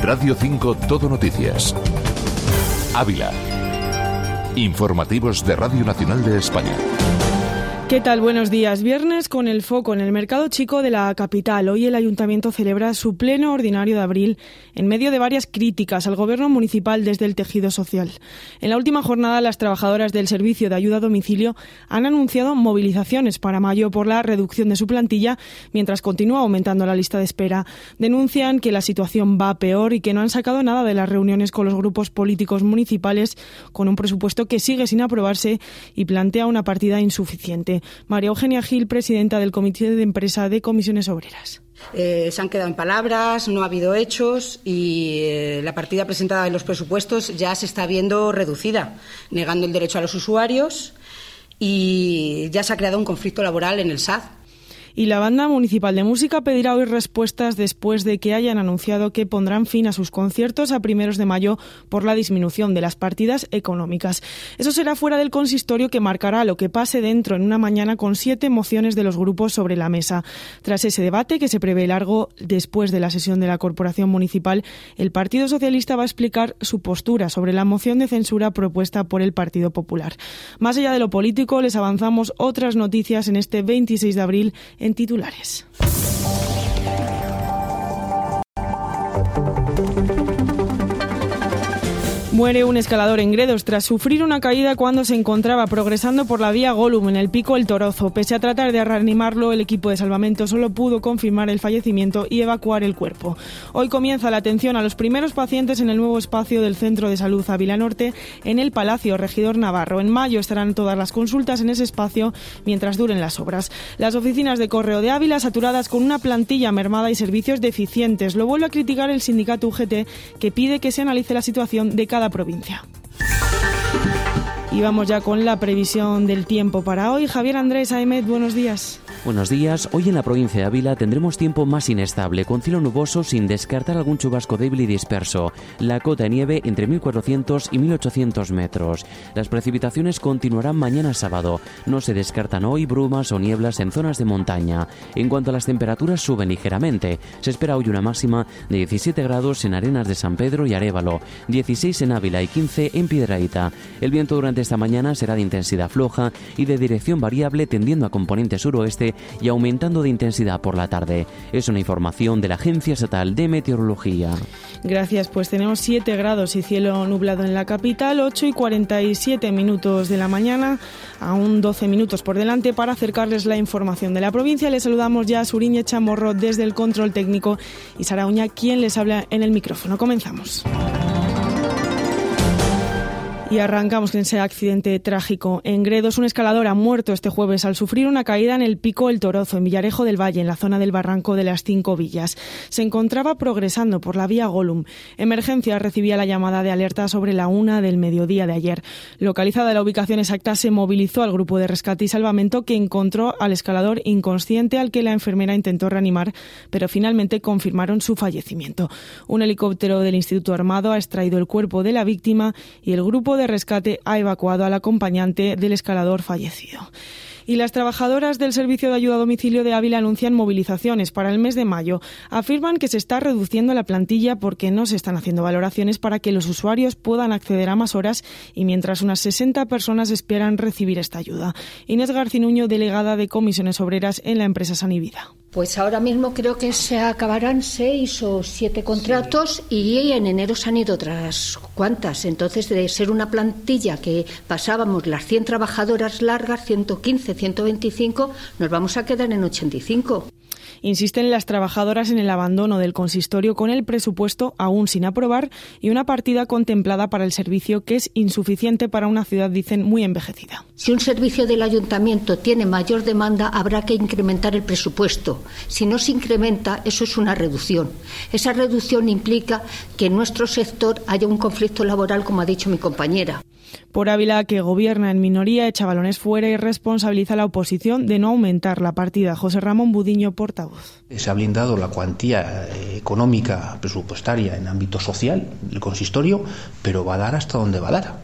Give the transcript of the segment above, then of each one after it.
Radio 5 Todo Noticias. Ávila. Informativos de Radio Nacional de España. ¿Qué tal? Buenos días. Viernes con el foco en el mercado chico de la capital. Hoy el Ayuntamiento celebra su pleno ordinario de abril en medio de varias críticas al gobierno municipal desde el tejido social. En la última jornada, las trabajadoras del servicio de ayuda a domicilio han anunciado movilizaciones para mayo por la reducción de su plantilla, mientras continúa aumentando la lista de espera. Denuncian que la situación va peor y que no han sacado nada de las reuniones con los grupos políticos municipales, con un presupuesto que sigue sin aprobarse y plantea una partida insuficiente. María Eugenia Gil, presidenta del Comité de Empresa de Comisiones Obreras. Se han quedado en palabras, no ha habido hechos y la partida presentada en los presupuestos ya se está viendo reducida, negando el derecho a los usuarios, y ya se ha creado un conflicto laboral en el SAD. Y la Banda Municipal de Música pedirá hoy respuestas después de que hayan anunciado que pondrán fin a sus conciertos a primeros de mayo por la disminución de las partidas económicas. Eso será fuera del consistorio, que marcará lo que pase dentro en una mañana con 7 mociones de los grupos sobre la mesa. Tras ese debate, que se prevé largo después de la sesión de la Corporación Municipal, el Partido Socialista va a explicar su postura sobre la moción de censura propuesta por el Partido Popular. Más allá de lo político, les avanzamos otras noticias en este 26 de abril en titulares. Muere un escalador en Gredos tras sufrir una caída cuando se encontraba progresando por la vía Gollum en el Pico El Torozo. Pese a tratar de reanimarlo, el equipo de salvamento solo pudo confirmar el fallecimiento y evacuar el cuerpo. Hoy comienza la atención a los primeros pacientes en el nuevo espacio del Centro de Salud Ávila Norte en el Palacio Regidor Navarro. En mayo estarán todas las consultas en ese espacio mientras duren las obras. Las oficinas de Correo de Ávila saturadas con una plantilla mermada y servicios deficientes. Lo vuelve a criticar el sindicato UGT, que pide que se analice la situación de cada provincia. Y vamos ya con la previsión del tiempo para hoy. Javier Andrés Aimet, buenos días. Buenos días. Hoy en la provincia de Ávila tendremos tiempo más inestable, con cielo nuboso sin descartar algún chubasco débil y disperso. La cota de nieve entre 1.400 y 1.800 metros. Las precipitaciones continuarán mañana sábado. No se descartan hoy brumas o nieblas en zonas de montaña. En cuanto a las temperaturas, suben ligeramente. Se espera hoy una máxima de 17 grados en Arenas de San Pedro y Arévalo, 16 en Ávila y 15 en Piedrahita. El viento durante esta mañana será de intensidad floja y de dirección variable, tendiendo a componente suroeste y aumentando de intensidad por la tarde. Es una información de la Agencia Estatal de Meteorología. Gracias, pues tenemos 7 grados y cielo nublado en la capital, 8:47 de la mañana, aún 12 minutos por delante para acercarles la información de la provincia. Les saludamos ya a Suriñe Chamorro desde el control técnico y Sara Uña, quien les habla en el micrófono. Comenzamos. Y arrancamos con ese accidente trágico. En Gredos, un escalador ha muerto este jueves al sufrir una caída en el Pico El Torozo, en Villarejo del Valle, en la zona del barranco de las 5 Villas. Se encontraba progresando por la vía Gollum. Emergencia recibía la llamada de alerta sobre la 1 del mediodía de ayer. Localizada la ubicación exacta, se movilizó al grupo de rescate y salvamento, que encontró al escalador inconsciente, al que la enfermera intentó reanimar, pero finalmente confirmaron su fallecimiento. Un helicóptero del Instituto Armado ha extraído el cuerpo de la víctima y el grupo de rescate ha evacuado al acompañante del escalador fallecido. Y las trabajadoras del Servicio de Ayuda a Domicilio de Ávila anuncian movilizaciones para el mes de mayo. Afirman que se está reduciendo la plantilla porque no se están haciendo valoraciones para que los usuarios puedan acceder a más horas, y mientras unas 60 personas esperan recibir esta ayuda. Inés Garcinuño, delegada de Comisiones Obreras en la empresa Sanivida. Pues ahora mismo creo que se acabarán 6 o 7 contratos y en enero se han ido otras cuantas. Entonces, de ser una plantilla que pasábamos las 100 trabajadoras largas, 115, 125, nos vamos a quedar en 85. Insisten las trabajadoras en el abandono del consistorio, con el presupuesto aún sin aprobar y una partida contemplada para el servicio que es insuficiente para una ciudad, dicen, muy envejecida. Si un servicio del ayuntamiento tiene mayor demanda, habrá que incrementar el presupuesto. Si no se incrementa, eso es una reducción. Esa reducción implica que en nuestro sector haya un conflicto laboral, como ha dicho mi compañera. Por Ávila, que gobierna en minoría, echa balones fuera y responsabiliza a la oposición de no aumentar la partida. José Ramón Budiño, portavoz. Se ha blindado la cuantía económica presupuestaria en ámbito social, el consistorio, pero va a dar hasta donde va a dar.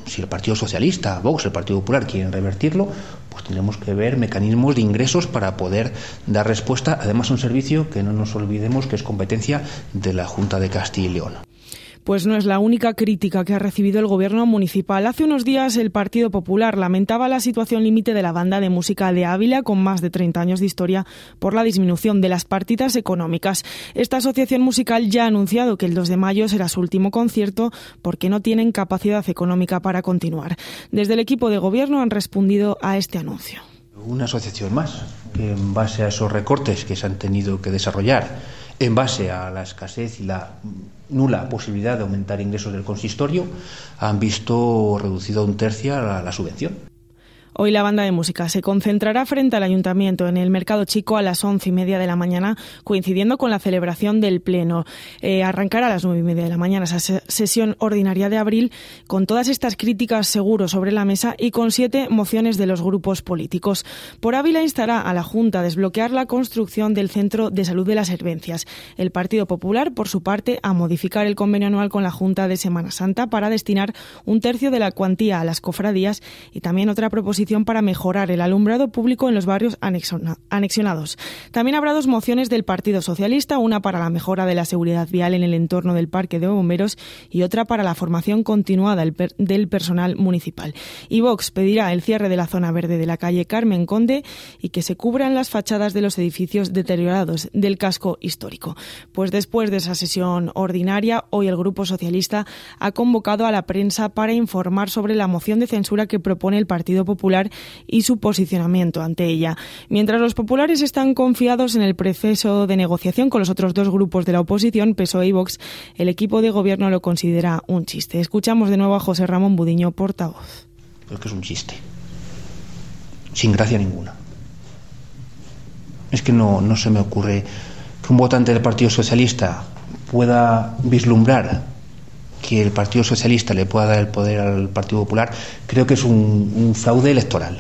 si el Partido Socialista, Vox, el Partido Popular quieren revertirlo, pues tendremos que ver mecanismos de ingresos para poder dar respuesta, además a un servicio que no nos olvidemos que es competencia de la Junta de Castilla y León. Pues no es la única crítica que ha recibido el gobierno municipal. Hace unos días el Partido Popular lamentaba la situación límite de la banda de música de Ávila, con más de 30 años de historia, por la disminución de las partidas económicas. Esta asociación musical ya ha anunciado que el 2 de mayo será su último concierto porque no tienen capacidad económica para continuar. Desde el equipo de gobierno han respondido a este anuncio. Una asociación más, que en base a esos recortes que se han tenido que desarrollar, en base a la escasez y la nula posibilidad de aumentar ingresos del consistorio, han visto reducido a 1/3 la subvención. Hoy la banda de música se concentrará frente al Ayuntamiento en el Mercado Chico a las 11:30 de la mañana, coincidiendo con la celebración del Pleno. Arrancará a las 9:30 de la mañana esa sesión ordinaria de abril, con todas estas críticas seguro sobre la mesa y con 7 mociones de los grupos políticos. Por Ávila instará a la Junta a desbloquear la construcción del Centro de Salud de las Hervencias. El Partido Popular, por su parte, a modificar el convenio anual con la Junta de Semana Santa para destinar 1/3 de la cuantía a las cofradías y también otra proposición para mejorar el alumbrado público en los barrios anexionados. También habrá 2 mociones del Partido Socialista, una para la mejora de la seguridad vial en el entorno del Parque de Bomberos y otra para la formación continuada del personal municipal. Y Vox pedirá el cierre de la zona verde de la calle Carmen Conde y que se cubran las fachadas de los edificios deteriorados del casco histórico. Pues después de esa sesión ordinaria, hoy el Grupo Socialista ha convocado a la prensa para informar sobre la moción de censura que propone el Partido Popular y su posicionamiento ante ella. Mientras los populares están confiados en el proceso de negociación con los otros 2 grupos de la oposición, PSOE y Vox, el equipo de gobierno lo considera un chiste. Escuchamos de nuevo a José Ramón Budiño, portavoz. Creo que es un chiste, sin gracia ninguna. Es que no se me ocurre que un votante del Partido Socialista pueda vislumbrar que el Partido Socialista le pueda dar el poder al Partido Popular. Creo que es un fraude electoral.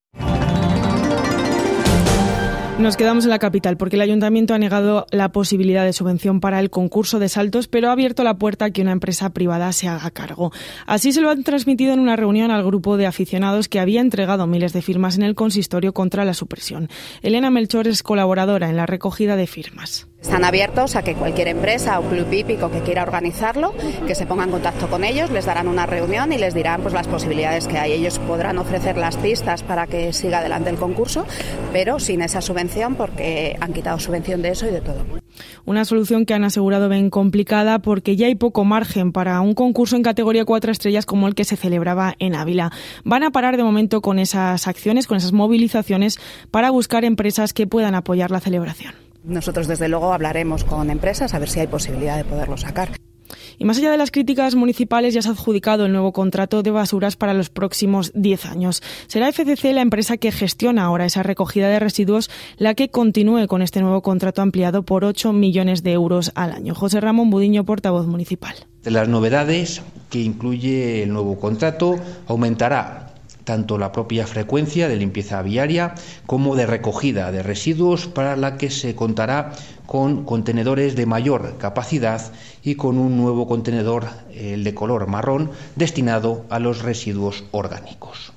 Nos quedamos en la capital porque el Ayuntamiento ha negado la posibilidad de subvención para el concurso de saltos, pero ha abierto la puerta a que una empresa privada se haga cargo. Así se lo han transmitido en una reunión al grupo de aficionados que había entregado miles de firmas en el consistorio contra la supresión. Elena Melchor es colaboradora en la recogida de firmas. Están abiertos a que cualquier empresa o club hípico que quiera organizarlo, que se ponga en contacto con ellos, les darán una reunión y les dirán pues las posibilidades que hay. Ellos podrán ofrecer las pistas para que siga adelante el concurso, pero sin esa subvención porque han quitado subvención de eso y de todo. Una solución que han asegurado ven complicada porque ya hay poco margen para un concurso en categoría 4 estrellas como el que se celebraba en Ávila. Van a parar de momento con esas acciones, con esas movilizaciones para buscar empresas que puedan apoyar la celebración. Nosotros, desde luego, hablaremos con empresas a ver si hay posibilidad de poderlo sacar. Y más allá de las críticas municipales, ya se ha adjudicado el nuevo contrato de basuras para los próximos 10 años. Será FCC, la empresa que gestiona ahora esa recogida de residuos, la que continúe con este nuevo contrato ampliado por 8 millones de euros al año. José Ramón Budiño, portavoz municipal. De las novedades que incluye el nuevo contrato, aumentará tanto la propia frecuencia de limpieza viaria como de recogida de residuos, para la que se contará con contenedores de mayor capacidad y con un nuevo contenedor, el de color marrón, destinado a los residuos orgánicos.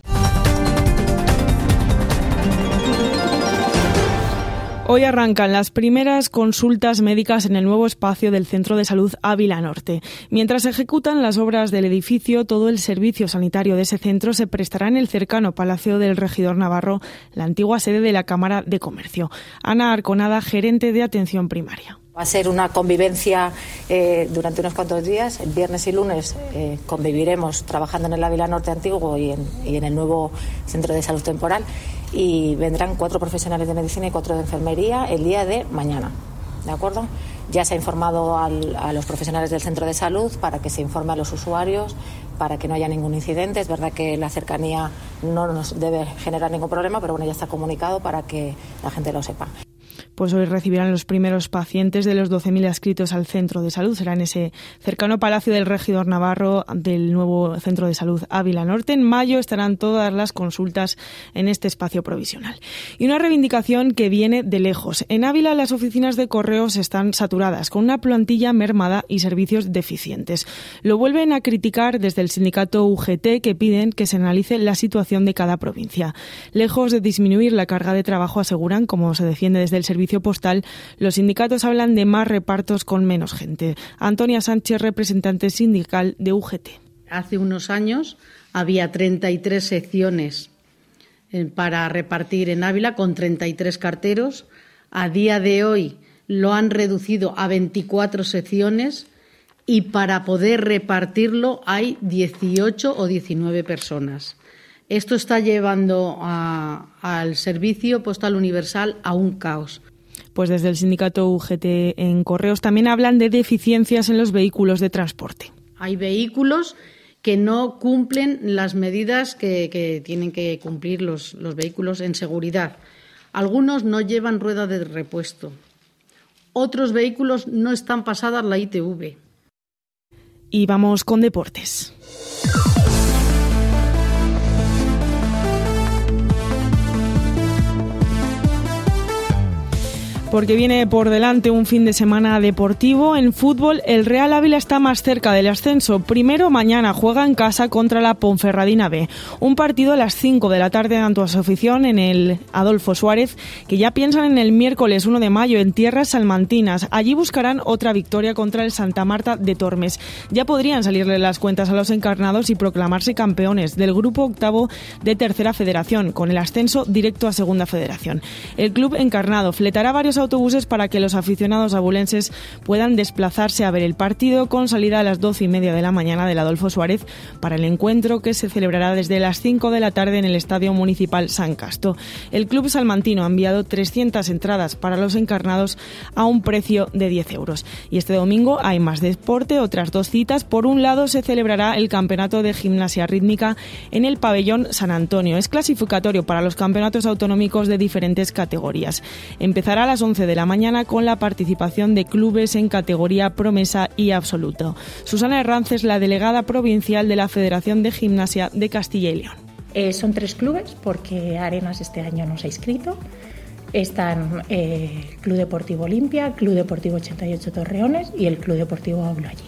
Hoy arrancan las primeras consultas médicas en el nuevo espacio del Centro de Salud Ávila Norte. Mientras se ejecutan las obras del edificio, todo el servicio sanitario de ese centro se prestará en el cercano Palacio del Regidor Navarro, la antigua sede de la Cámara de Comercio. Ana Arconada, gerente de atención primaria. Va a ser una convivencia durante unos cuantos días. El viernes y lunes conviviremos trabajando en el Ávila Norte antiguo y en el nuevo centro de salud temporal. Y vendrán 4 profesionales de medicina y 4 de enfermería el día de mañana. ¿De acuerdo? Ya se ha informado a los profesionales del centro de salud para que se informe a los usuarios, para que no haya ningún incidente. Es verdad que la cercanía no nos debe generar ningún problema, pero bueno, ya está comunicado para que la gente lo sepa. Pues hoy recibirán los primeros pacientes de los 12.000 adscritos al centro de salud. Será en ese cercano Palacio del Regidor Navarro del nuevo centro de salud Ávila Norte. En mayo estarán todas las consultas en este espacio provisional. Y una reivindicación que viene de lejos. En Ávila las oficinas de correos están saturadas, con una plantilla mermada y servicios deficientes. Lo vuelven a criticar desde el sindicato UGT, que piden que se analice la situación de cada provincia. Lejos de disminuir la carga de trabajo, aseguran, como se defiende desde el servicio postal, los sindicatos hablan de más repartos con menos gente. Antonia Sánchez, representante sindical de UGT. Hace unos años había 33 secciones para repartir en Ávila, con 33 carteros. A día de hoy lo han reducido a 24 secciones y para poder repartirlo hay 18 o 19 personas. Esto está llevando al servicio postal universal a un caos. Pues desde el sindicato UGT en Correos también hablan de deficiencias en los vehículos de transporte. Hay vehículos que no cumplen las medidas que tienen que cumplir los vehículos en seguridad. Algunos no llevan rueda de repuesto. Otros vehículos no están pasadas la ITV. Y vamos con deportes. Porque viene por delante un fin de semana deportivo. En fútbol, el Real Ávila está más cerca del ascenso. Primero, mañana juega en casa contra la Ponferradina B. Un partido a las 5 de la tarde ante su afición en el Adolfo Suárez, que ya piensan en el miércoles 1 de mayo en tierras salmantinas. Allí buscarán otra victoria contra el Santa Marta de Tormes. Ya podrían salirle las cuentas a los encarnados y proclamarse campeones del grupo octavo de Tercera Federación, con el ascenso directo a Segunda Federación. El club encarnado fletará varios autobuses para que los aficionados abulenses puedan desplazarse a ver el partido, con salida a las 12:30 de la mañana del Adolfo Suárez para el encuentro que se celebrará desde las 5 de la tarde en el Estadio Municipal San Casto. El club salmantino ha enviado 300 entradas para los encarnados a un precio de 10 euros. Y este domingo hay más deporte, otras dos citas. Por un lado se celebrará el campeonato de gimnasia rítmica en el pabellón San Antonio. Es clasificatorio para los campeonatos autonómicos de diferentes categorías. Empezará a las 11 de la mañana con la participación de clubes en categoría promesa y absoluto. Susana Herranz es la delegada provincial de la Federación de Gimnasia de Castilla y León. Son 3 clubes porque Arenas este año no se ha inscrito. Están Club Deportivo Olimpia, Club Deportivo 88 Torreones y el Club Deportivo Abulallín.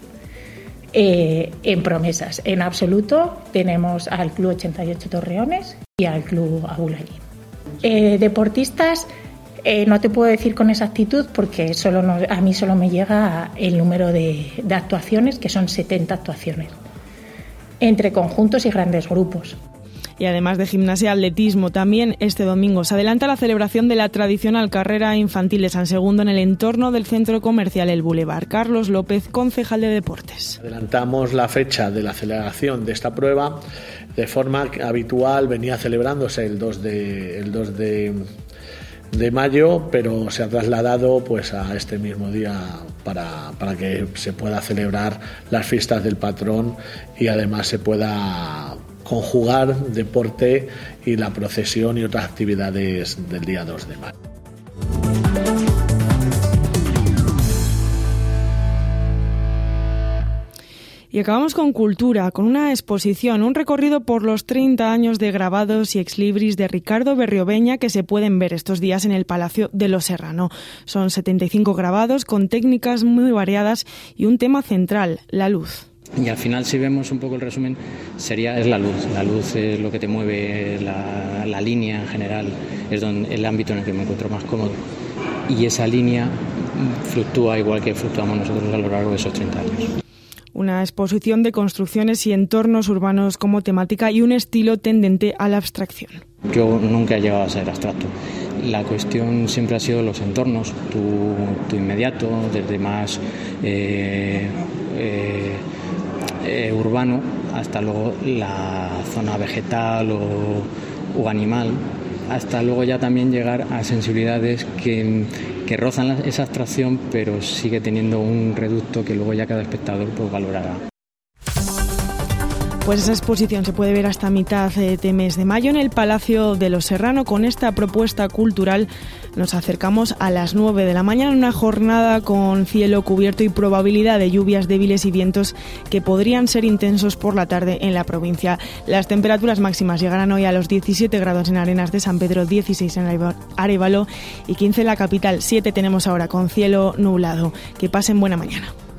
En promesas, en absoluto, tenemos al Club 88 Torreones y al Club Abulallín. Deportistas, no te puedo decir con exactitud porque a mí solo me llega el número de actuaciones, que son 70 actuaciones, entre conjuntos y grandes grupos. Y además de gimnasia, atletismo. También este domingo se adelanta la celebración de la tradicional carrera infantil de San Segundo en el entorno del centro comercial El Boulevard. Carlos López, concejal de Deportes. Adelantamos la fecha de la celebración de esta prueba. De forma habitual venía celebrándose el 2 de mayo, pero se ha trasladado pues a este mismo día para que se pueda celebrar las fiestas del patrón y además se pueda conjugar deporte y la procesión y otras actividades del día 2 de mayo. Y acabamos con cultura, con una exposición, un recorrido por los 30 años de grabados y exlibris de Ricardo Berriobeña que se pueden ver estos días en el Palacio de Lo Serrano. Son 75 grabados con técnicas muy variadas y un tema central, la luz. Y al final, si vemos un poco el resumen, es la luz. La luz es lo que te mueve, la línea en general, es el ámbito en el que me encuentro más cómodo. Y esa línea fluctúa igual que fluctuamos nosotros a lo largo de esos 30 años. Una exposición de construcciones y entornos urbanos como temática y un estilo tendente a la abstracción. Yo nunca he llegado a ser abstracto. La cuestión siempre ha sido los entornos, tu inmediato, desde más urbano hasta luego la zona vegetal o animal, hasta luego ya también llegar a sensibilidades que rozan esa abstracción, pero sigue teniendo un reducto que luego ya cada espectador pues valorará. Pues esa exposición se puede ver hasta mitad de mes de mayo en el Palacio de los Serrano. Con esta propuesta cultural nos acercamos a las 9 de la mañana, en una jornada con cielo cubierto y probabilidad de lluvias débiles y vientos que podrían ser intensos por la tarde en la provincia. Las temperaturas máximas llegarán hoy a los 17 grados en Arenas de San Pedro, 16 en Arévalo y 15 en la capital. 7 tenemos ahora con cielo nublado. Que pasen buena mañana.